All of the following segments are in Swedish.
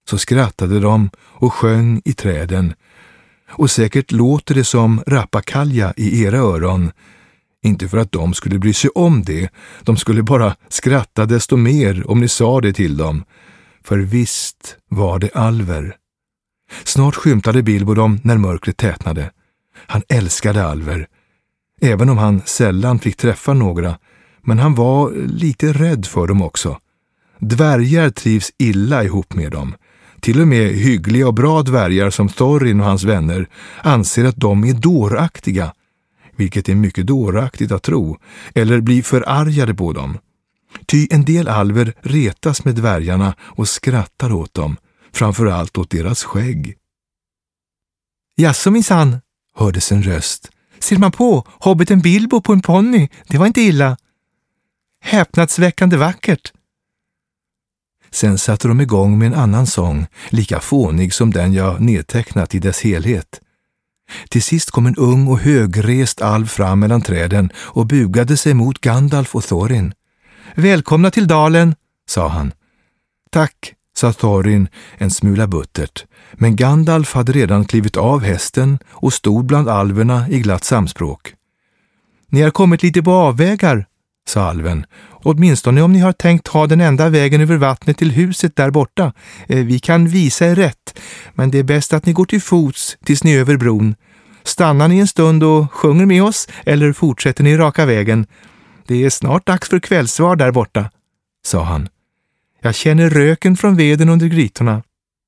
så skrattade de och sjöng i träden. Och säkert låter det som rappakalja i era öron. Inte för att de skulle bry sig om det, de skulle bara skratta desto mer om ni sa det till dem. För visst var det alver. Snart skymtade Bilbo dem när mörkret tätnade. Han älskade alver, även om han sällan fick träffa några, men han var lite rädd för dem också. Dvärgar trivs illa ihop med dem. Till och med hyggliga och bra dvärgar som Thorin och hans vänner anser att de är dåraktiga, vilket är mycket dåraktigt att tro, eller bli förargade på dem. Ty en del alver retas med dvärgarna och skrattar åt dem, framförallt åt deras skägg. Jaså minsann, hördes en röst. Ser man på hobbiten Bilbo på en ponny, det var inte illa. Häpnadsväckande vackert. Sen satte de igång med en annan sång, lika fånig som den jag nedtecknat i dess helhet. Till sist kom en ung och högrest alv fram mellan träden och bugade sig mot Gandalf och Thorin. Välkomna till dalen, sa han. Tack, sa Thorin en smula buttert, men Gandalf hade redan klivit av hästen och stod bland alverna i glatt samspråk. Ni har kommit lite på avvägar, sa alven, åtminstone om ni har tänkt ha den enda vägen över vattnet till huset där borta. Vi kan visa er rätt, men det är bäst att ni går till fots tills ni är över bron. Stannar ni en stund och sjunger med oss, eller fortsätter ni raka vägen? Det är snart dags för kvällsvar där borta, sa han. Jag känner röken från veden under grytorna.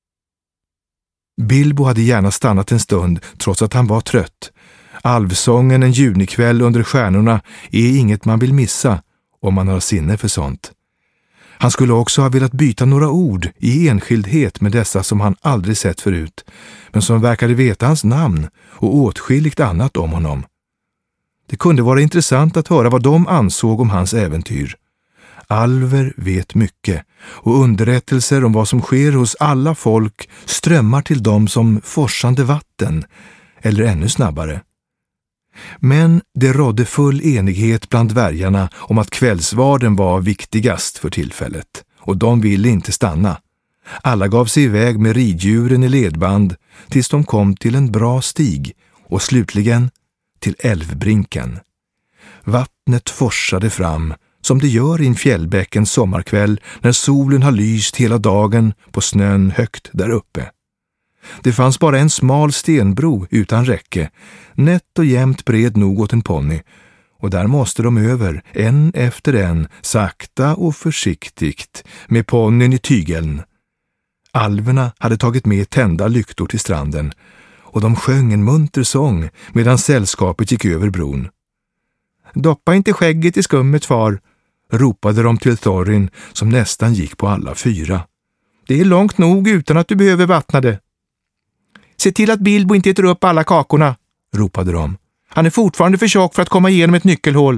Bilbo hade gärna stannat en stund trots att han var trött. Alvsången en junikväll under stjärnorna är inget man vill missa om man har sinne för sånt. Han skulle också ha velat byta några ord i enskildhet med dessa som han aldrig sett förut, men som verkade veta hans namn och åtskilligt annat om honom. Det kunde vara intressant att höra vad de ansåg om hans äventyr. Alver vet mycket, och underrättelser om vad som sker hos alla folk strömmar till dem som forsande vatten, eller ännu snabbare. Men det rådde full enighet bland dvärgarna om att kvällsvarden var viktigast för tillfället, och de ville inte stanna. Alla gav sig iväg med riddjuren i ledband tills de kom till en bra stig och slutligen till älvbrinken. Vattnet forsade fram som det gör i en fjällbäckens sommarkväll när solen har lyst hela dagen på snön högt där uppe. Det fanns bara en smal stenbro utan räcke, nätt och jämnt bred nog åt en ponny, och där måste de över, en efter en, sakta och försiktigt, med ponnyn i tygeln. Alverna hade tagit med tända lyktor till stranden, och de sjöng en munter sång medan sällskapet gick över bron. Doppa inte skägget i skummet, far, ropade de till Thorin som nästan gick på alla fyra. Det är långt nog utan att du behöver vattna det. Se till att Bilbo inte äter upp alla kakorna, ropade de. Han är fortfarande för tjock för att komma igenom ett nyckelhål.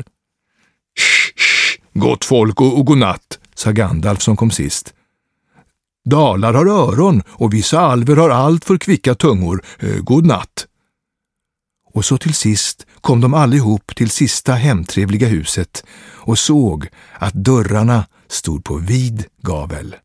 Gott folk och godnatt, sa Gandalf som kom sist. Dalar har öron och vissa alver har allt för kvicka tungor. Godnatt. Och så till sist kom de allihop till sista hemtrevliga huset och såg att dörrarna stod på vid gavel.